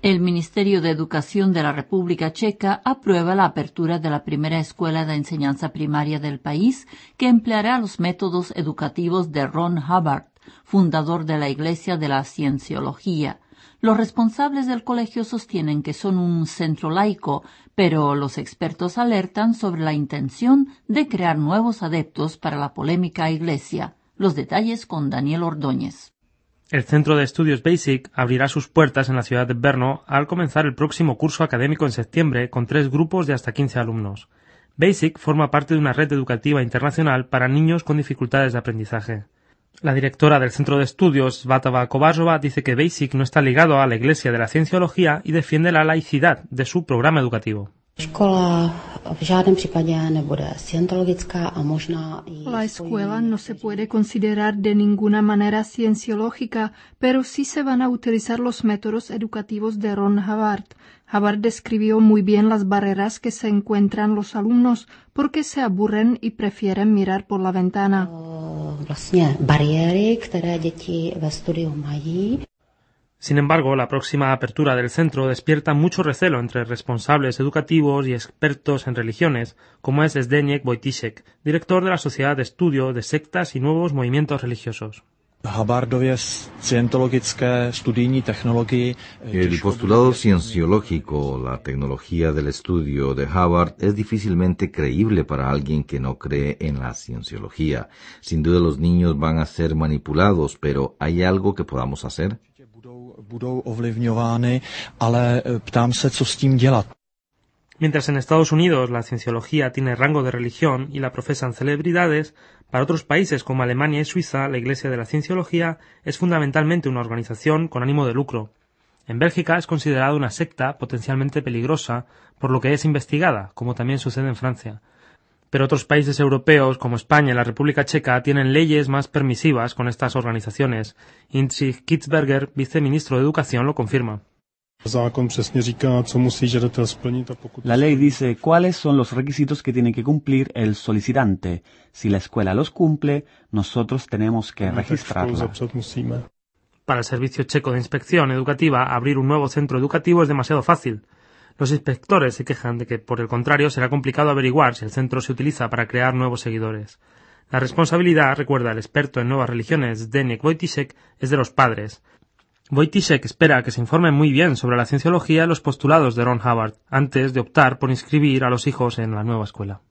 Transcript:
El Ministerio de Educación de la República Checa aprueba la apertura de la primera escuela de enseñanza primaria del país que empleará los métodos educativos de Ron Hubbard, fundador de la Iglesia de la Cienciología. Los responsables del colegio sostienen que son un centro laico, pero los expertos alertan sobre la intención de crear nuevos adeptos para la polémica Iglesia. Los detalles con Daniel Ordóñez. El Centro de Estudios BASIC abrirá sus puertas en la ciudad de Brno al comenzar el próximo curso académico en septiembre con 3 grupos de hasta 15 alumnos. BASIC forma parte de una red educativa internacional para niños con dificultades de aprendizaje. La directora del Centro de Estudios, Svatava Kovářová, dice que BASIC no está ligado a la Iglesia de la Cienciología y defiende la laicidad de su programa educativo. La escuela no se puede considerar de ninguna manera cienciológica, pero sí se van a utilizar los métodos educativos de Ron Hubbard. Hubbard describió muy bien las barreras que se encuentran los alumnos porque se aburren y prefieren mirar por la ventana. Sin embargo, la próxima apertura del centro despierta mucho recelo entre responsables educativos y expertos en religiones, como es Zdeněk Wojtyšek, director de la Sociedad de Estudio de Sectas y Nuevos Movimientos Religiosos. El postulado cienciológico, la tecnología del estudio de Hubbard, es difícilmente creíble para alguien que no cree en la cienciología. Sin duda los niños van a ser manipulados, pero ¿hay algo que podamos hacer? Mientras en Estados Unidos la cienciología tiene rango de religión y la profesan celebridades, para otros países como Alemania y Suiza la Iglesia de la Cienciología es fundamentalmente una organización con ánimo de lucro. En Bélgica es considerada una secta potencialmente peligrosa, por lo que es investigada, como también sucede en Francia. Pero otros países europeos, como España y la República Checa, tienen leyes más permisivas con estas organizaciones. Jindřich Kitzberger, viceministro de Educación, lo confirma. La ley dice cuáles son los requisitos que tiene que cumplir el solicitante. Si la escuela los cumple, nosotros tenemos que registrarla. Para el Servicio Checo de Inspección Educativa, abrir un nuevo centro educativo es demasiado fácil. Los inspectores se quejan de que, por el contrario, será complicado averiguar si el centro se utiliza para crear nuevos seguidores. La responsabilidad, recuerda el experto en nuevas religiones Zdeněk Wojtyšek, es de los padres. Wojtyšek espera que se informen muy bien sobre la cienciología y los postulados de Ron Hubbard, antes de optar por inscribir a los hijos en la nueva escuela.